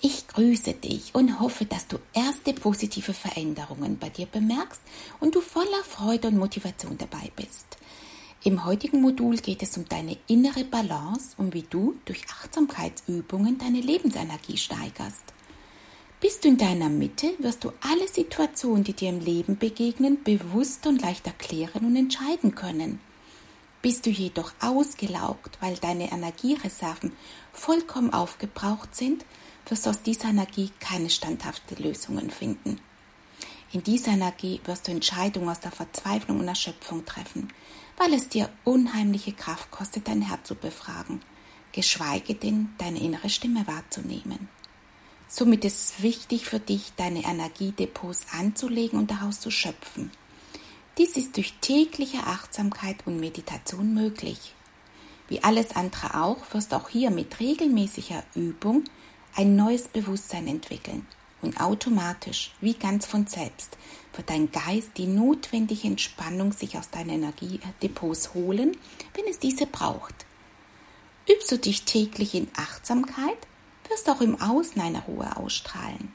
Ich grüße dich und hoffe, dass du erste positive Veränderungen bei dir bemerkst und du voller Freude und Motivation dabei bist. Im heutigen Modul geht es um deine innere Balance und wie du durch Achtsamkeitsübungen deine Lebensenergie steigerst. Bist du in deiner Mitte, wirst du alle Situationen, die dir im Leben begegnen, bewusst und leicht erklären und entscheiden können. Bist du jedoch ausgelaugt, weil deine Energiereserven vollkommen aufgebraucht sind, wirst du aus dieser Energie keine standhaften Lösungen finden. In dieser Energie wirst du Entscheidungen aus der Verzweiflung und Erschöpfung treffen, weil es dir unheimliche Kraft kostet, dein Herz zu befragen, geschweige denn deine innere Stimme wahrzunehmen. Somit ist es wichtig für dich, deine Energiedepots anzulegen und daraus zu schöpfen. Dies ist durch tägliche Achtsamkeit und Meditation möglich. Wie alles andere auch, wirst du auch hier mit regelmäßiger Übung ein neues Bewusstsein entwickeln und automatisch, wie ganz von selbst, wird dein Geist die notwendige Entspannung sich aus deinen Energiedepots holen, wenn es diese braucht. Übst du dich täglich in Achtsamkeit, wirst du auch im Außen eine Ruhe ausstrahlen.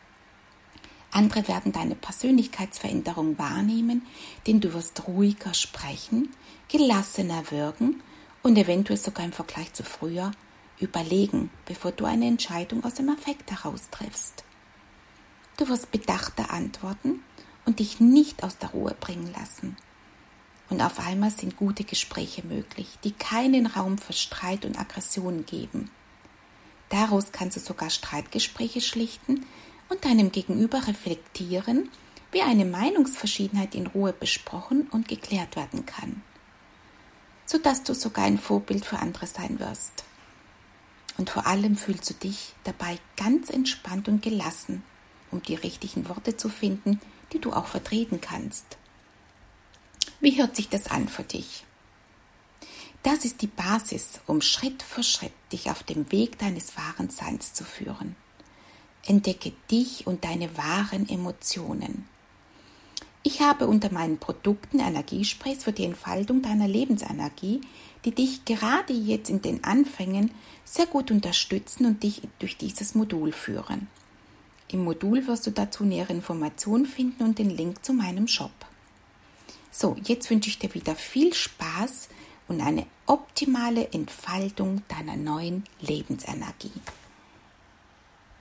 Andere werden deine Persönlichkeitsveränderung wahrnehmen, denn du wirst ruhiger sprechen, gelassener wirken und eventuell sogar im Vergleich zu früher überlegen, bevor du eine Entscheidung aus dem Affekt heraus triffst. Du wirst bedachter antworten und dich nicht aus der Ruhe bringen lassen. Und auf einmal sind gute Gespräche möglich, die keinen Raum für Streit und Aggression geben. Daraus kannst du sogar Streitgespräche schlichten und deinem Gegenüber reflektieren, wie eine Meinungsverschiedenheit in Ruhe besprochen und geklärt werden kann, sodass du sogar ein Vorbild für andere sein wirst. Und vor allem fühlst du dich dabei ganz entspannt und gelassen, um die richtigen Worte zu finden, die du auch vertreten kannst. Wie hört sich das an für dich? Das ist die Basis, um Schritt für Schritt dich auf dem Weg deines wahren Seins zu führen. Entdecke dich und deine wahren Emotionen. Ich habe unter meinen Produkten Energiesprays für die Entfaltung deiner Lebensenergie, die dich gerade jetzt in den Anfängen sehr gut unterstützen und dich durch dieses Modul führen. Im Modul wirst du dazu nähere Informationen finden und den Link zu meinem Shop. So, jetzt wünsche ich dir wieder viel Spaß und eine optimale Entfaltung deiner neuen Lebensenergie.